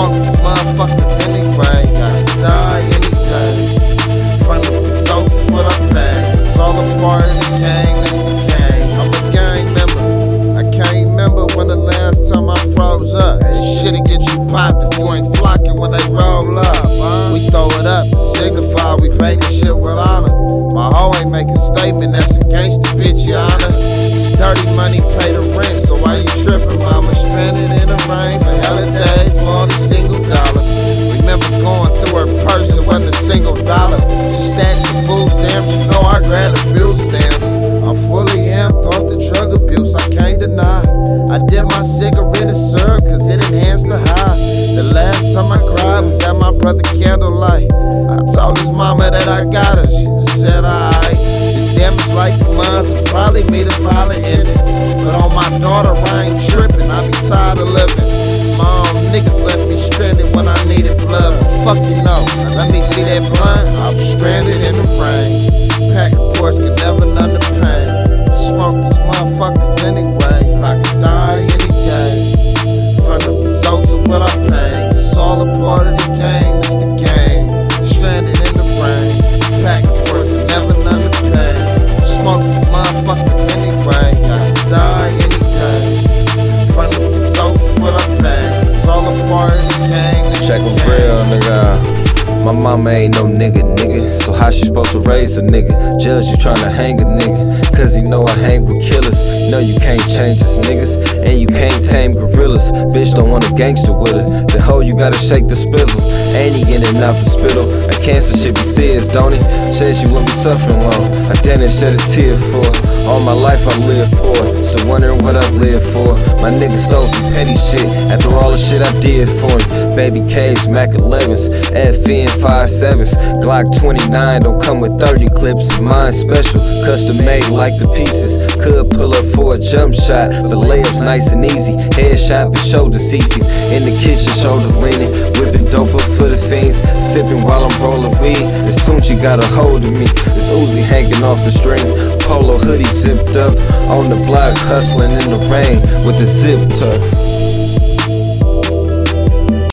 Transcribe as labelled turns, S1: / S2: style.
S1: smoke these motherfuckers anyway. Gotta die any day. Front of the results of what I paid. It's all a part of the gang, that's the gang. I'm a gang member. I can't remember when the last time I froze up. This shit'll get you popped if you ain't flocking when they roll up. We throw it up, signify we paint this shit with honor. My hoe ain't make a statement that's against the bitch, your honor. Dirty money pay the rent, so why you tripping, mama? Stranded in the rain for hella days for only single dollar. Remember going through her purse, it wasn't a single dollar. Stacks of food stamps, you know I grabbed a few stamps. I'm fully amped off the drug abuse, I can't deny. I did my cigarette and syrup, cause it enhanced the high. The last time I cried was at my brother candlelight. I told his mama that I got her, she just said alright. This damage life of mine's and probably me the pilot in it. But on my daughter I ain't tripping, I be tired of living. Mom, niggas left me stranded when I needed blood, but fuck you know. Let me see that blunt, I was stranded in the rain. Pack of ports can never numb the pain. Smoke these motherfuckers anyways, I could die any day. From the results of what I paid, it's all a part of the game, it's the game. Stranded in the rain, pack of ports can never numb the pain. Smoke these motherfuckers anyway, I could die any day. From the results of what I paid, it's all a part of the game, it's
S2: Check
S1: the
S2: a
S1: game.
S2: real nigga. My mama ain't no nigga, so how she supposed to raise a nigga? Judge you tryna hang a nigga, cause he know I hang with killers. No, you can't change us niggas, and you can't tame gorillas. Bitch don't want a gangster with her, the hoe you gotta shake the spizzle. Ain't he in and out the spittle? That cancer shit be serious, don't he? Said she wouldn't be suffering long, I didn't shed a tear for her. All my life I lived poor, still wondering what I lived for. My nigga stole some petty shit, after all the shit I did for him. Baby K's, Mac 11s, FN 5.7s, Glock 29, don't come with 30 clips. Mine special, custom made like the pieces. Could pull up for a jump shot, but layups nice and easy. Headshot for shoulder ceasing. In the kitchen, shoulder leaning, whipping dope up for the fiends. Sipping while I'm rolling weed. This Tunchi got a hold of me. This Uzi hanging off the string. Polo hoodie zipped up on the block, hustling in the rain with the zip tuck.